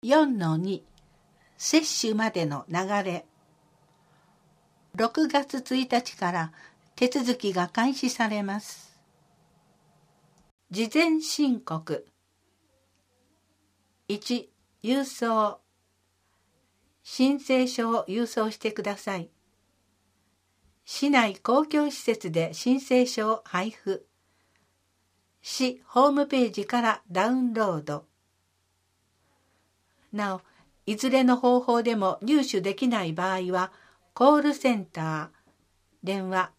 4-2 接種までの流れ。6月1日から手続きが開始されます。事前申告。1、郵送。申請書を郵送してください。市内公共施設で申請書を配布。市ホームページからダウンロード。なお、いずれの方法でも入手できない場合は、コールセンター、電話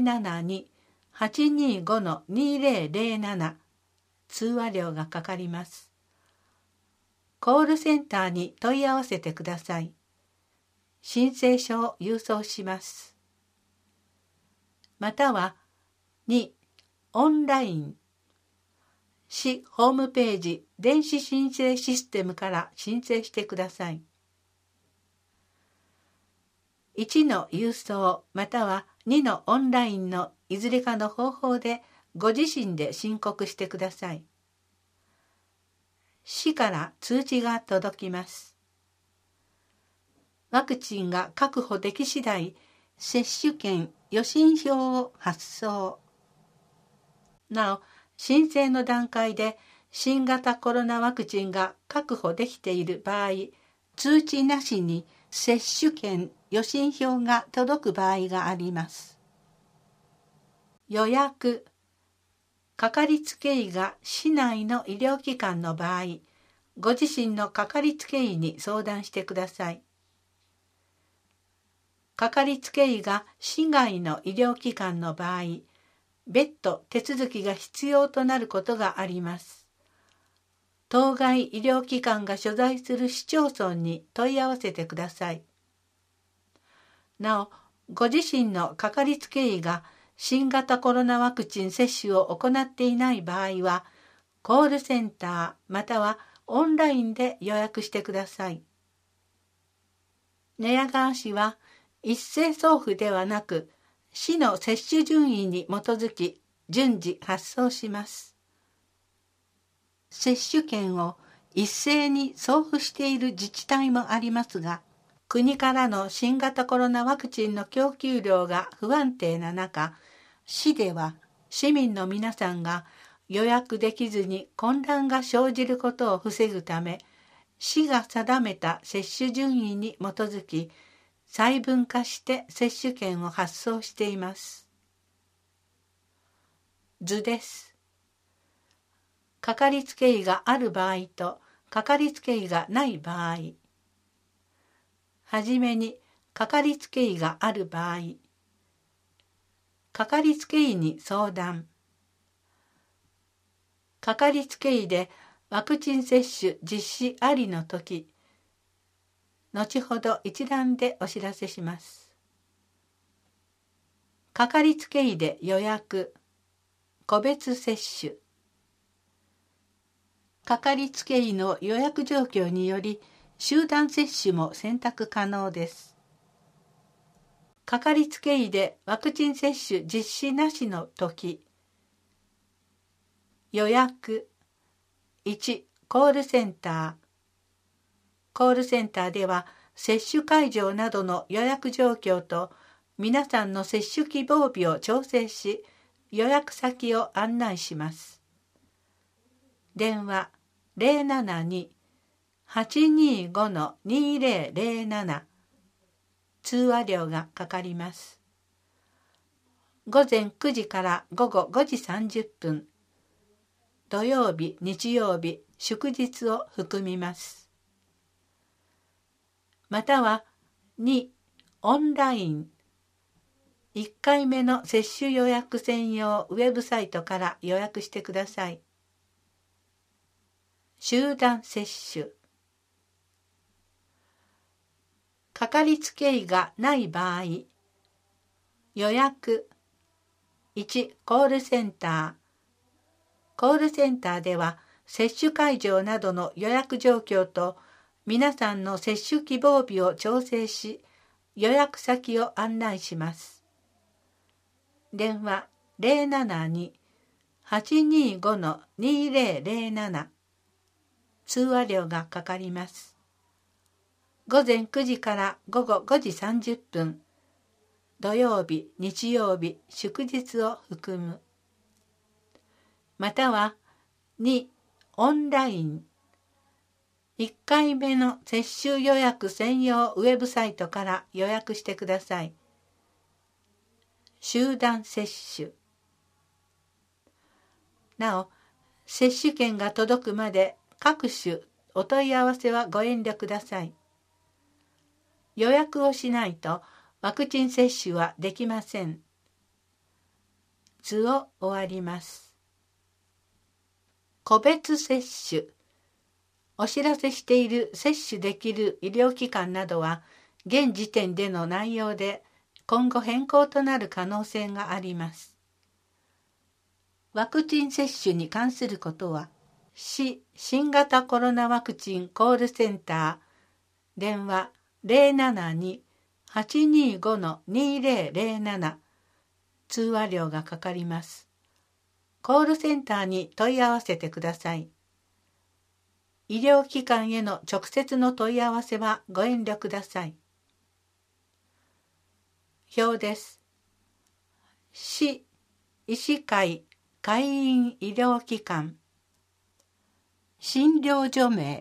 072-825-2007、通話料がかかります。コールセンターに問い合わせてください。申請書を郵送します。または、2、オンライン。市ホームページ電子申請システムから申請してください。1の郵送または2のオンラインのいずれかの方法でご自身で申告してください。市から通知が届きます。ワクチンが確保でき次第、接種券予診票を発送。なお、申請の段階で新型コロナワクチンが確保できている場合、通知なしに接種券予診票が届く場合があります。予約。かかりつけ医が市内の医療機関の場合、ご自身のかかりつけ医に相談してください。かかりつけ医が市外の医療機関の場合、別途手続きが必要となることがあります。当該医療機関が所在する市町村に問い合わせてください。なお、ご自身のかかりつけ医が新型コロナワクチン接種を行っていない場合は、コールセンターまたはオンラインで予約してください。寝屋川市は一斉送付ではなく、市の接種順位に基づき順次発送します。接種券を一斉に送付している自治体もありますが、国からの新型コロナワクチンの供給量が不安定な中、市では市民の皆さんが予約できずに混乱が生じることを防ぐため、市が定めた接種順位に基づき、細分化して接種券を発送しています。図です。かかりつけ医がある場合とかかりつけ医がない場合。はじめにかかりつけ医がある場合。かかりつけ医に相談。かかりつけ医でワクチン接種実施ありのとき、後ほど一覧でお知らせします。かかりつけ医で予約、個別接種。かかりつけ医の予約状況により、集団接種も選択可能です。かかりつけ医でワクチン接種実施なしのとき、予約、1、コールセンター。コールセンターでは接種会場などの予約状況と皆さんの接種希望日を調整し、予約先を案内します。電話072-825-2007、通話料がかかります。午前9時から午後5時30分、土曜日、日曜日、祝日を含みます。または2、オンライン。1回目の接種予約専用ウェブサイトから予約してください。集団接種。かかりつけ医がない場合、予約。1、コールセンター。コールセンターでは接種会場などの予約状況と皆さんの接種希望日を調整し、予約先を案内します。電話072-825-2007、 通話料がかかります。午前9時から午後5時30分、土曜日、日曜日、祝日を含む。または2、オンライン。1回目の接種予約専用ウェブサイトから予約してください。集団接種。なお、接種券が届くまで各種お問い合わせはご遠慮ください。予約をしないとワクチン接種はできません。図を終わります。個別接種。お知らせしている接種できる医療機関などは、現時点での内容で今後変更となる可能性があります。ワクチン接種に関することは、市新型コロナワクチンコールセンター、電話072-825-2007、通話料がかかります。コールセンターに問い合わせてください。医療機関への直接の問い合わせはご遠慮ください。表です。市医師会会員医療機関。診療所名。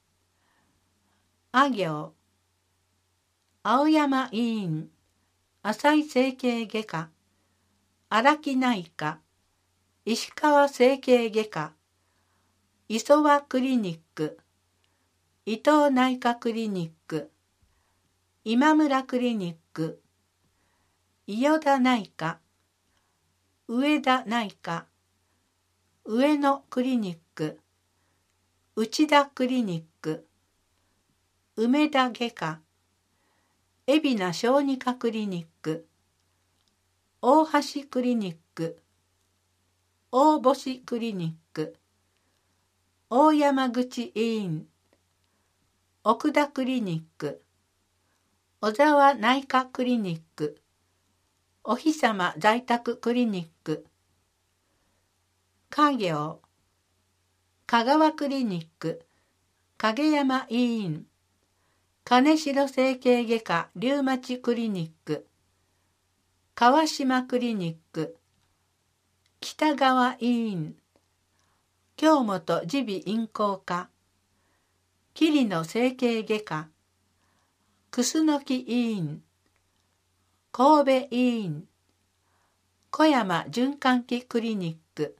あ行。青山医院、浅井整形外科、荒木内科、石川整形外科、磯和クリニック、伊藤内科クリニック、今村クリニック、伊予田内科、上田内科、上野クリニック、内田クリニック、梅田外科、海老名小児科クリニック、大橋クリニック、大星クリニック、大山口医院、奥田クリニック、小沢内科クリニック、お日様在宅クリニック、家業、香川クリニック、影山医院、金城整形外科リウマチクリニック、川島クリニック、北川医院、京本耳鼻咽喉科、桐野整形外科、楠木医院、神戸医院、小山循環器クリニック、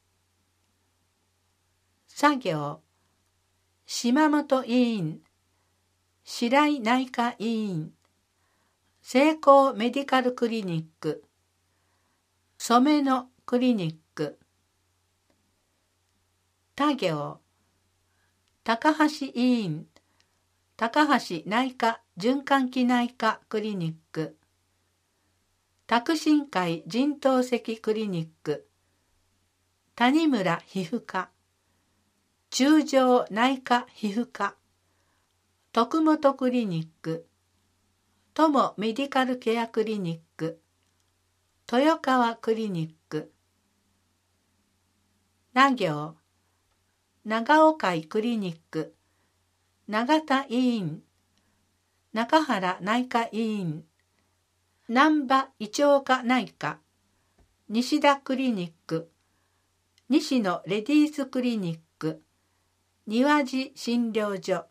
作業、島本医院、白井内科医院、成功メディカルクリニック、染野クリニック、他行、高橋医院、高橋内科循環器内科クリニック、拓進会腎透析クリニック、谷村皮膚科、中条内科皮膚科、徳本クリニック、友メディカルケアクリニック、豊川クリニック、名行、長尾会クリニック、永田医院、中原内科医院、難波胃腸科内科、西田クリニック、西野レディースクリニック、庭地診療所、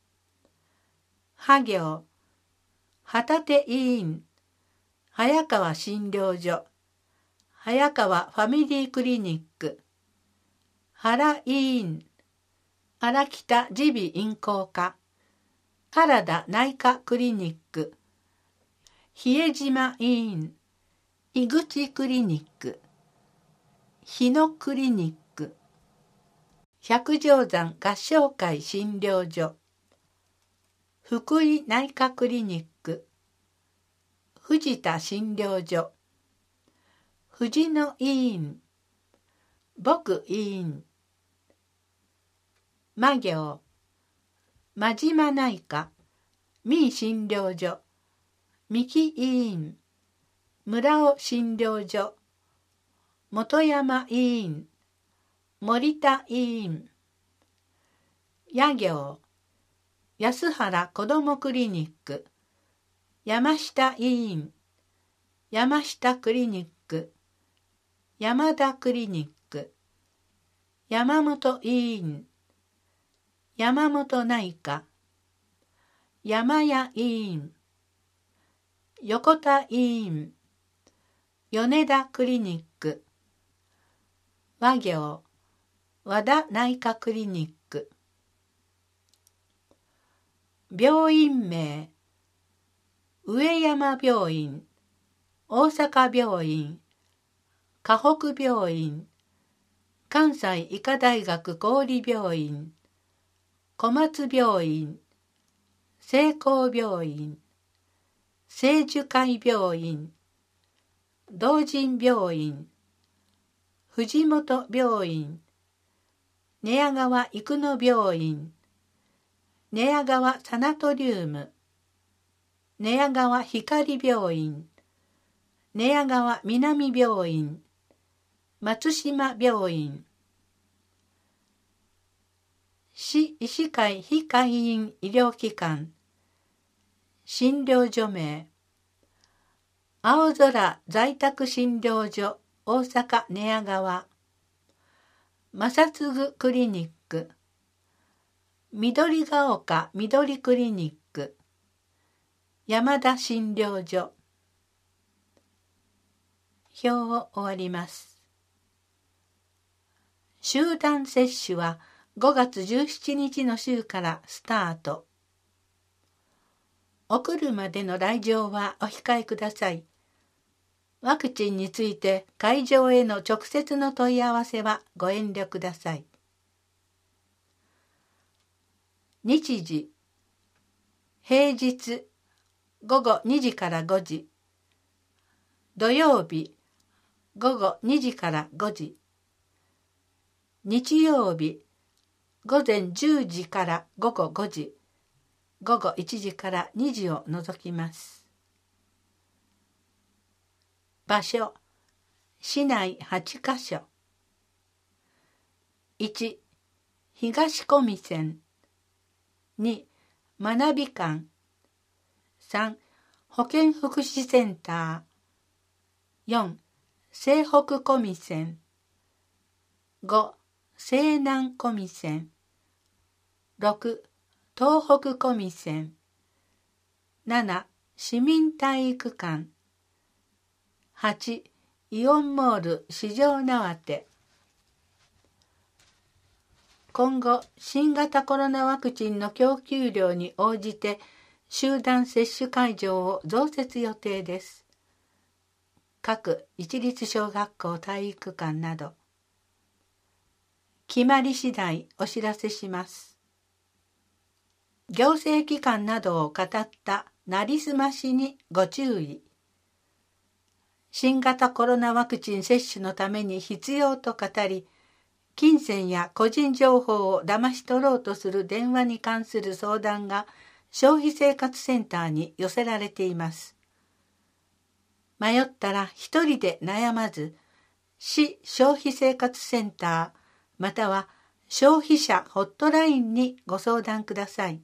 は行、旗手医院、早川診療所、早川ファミリークリニック、原医院、荒北耳鼻咽喉科、原田内科クリニック、比江島医院、井口クリニック、日野クリニック、百丈山合唱会診療所、福井内科クリニック、藤田診療所、藤野医院、牧医院、魔行、真島内科、三井診療所、三木医院、村尾診療所、本山医院、森田医院、 野行、安原子どもクリニック、山下医院、山下クリニック、山田クリニック、山本医院、山本内科、山谷医院、横田医院、米田クリニック、和行、和田内科クリニック。病院名、上山病院、大阪病院、河北病院、関西医科大学郡病院、小松病院、聖光病院、聖樹会病院、同仁病院、藤本病院、寝屋川生野病院、寝屋川サナトリウム、寝屋川光病院、寝屋川南病院、松島病院。市医師会非会員医療機関、診療所名、青空在宅診療所大阪寝屋川、正嗣クリニック、緑が丘緑クリニック、山田診療所。表を終わります。集団接種は5月17日の週からスタート。お車での来場はお控えください。ワクチンについて会場への直接の問い合わせはご遠慮ください。日時、平日午後2時から5時、土曜日午後2時から5時、日曜日午前10時から午後5時、午後1時から2時を除きます。場所、市内8カ所。1、東小見線。2、学び館。3、保健福祉センター。4、西北小見線。5、西南小見線。6、東北小見線。7、市民体育館。8、イオンモール四条畷。今後、新型コロナワクチンの供給量に応じて集団接種会場を増設予定です。各一律小学校体育館など。決まり次第お知らせします。行政機関などを語ったなりすましにご注意。新型コロナワクチン接種のために必要と語り、金銭や個人情報を騙し取ろうとする電話に関する相談が消費生活センターに寄せられています。迷ったら一人で悩まず、市消費生活センターまたは消費者ホットラインにご相談ください。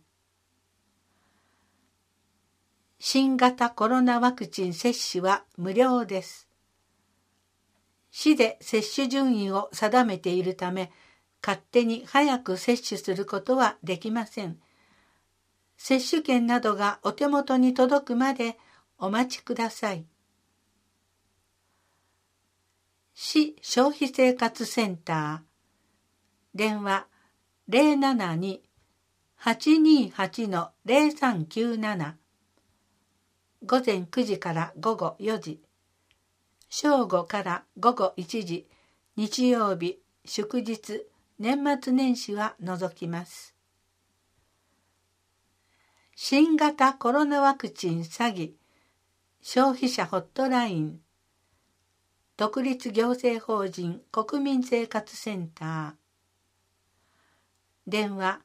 新型コロナワクチン接種は無料です。市で接種順位を定めているため、勝手に早く接種することはできません。接種券などがお手元に届くまでお待ちください。市消費生活センター、電話072-828-0397、午前9時から午後4時、正午から午後1時、日曜日、祝日、年末年始は除きます。新型コロナワクチン詐欺、消費者ホットライン、独立行政法人国民生活センター、電話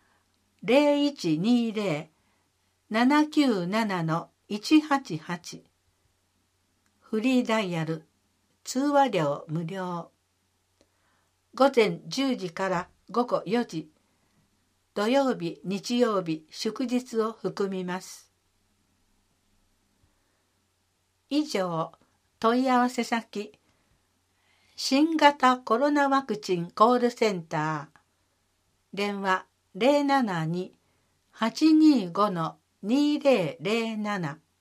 0120-797-188、フリーダイヤル、通話料無料。午前10時から午後4時、 土曜日、日曜日、祝日を含みます。以上、問い合わせ先、新型コロナワクチンコールセンター、電話 072-825-2007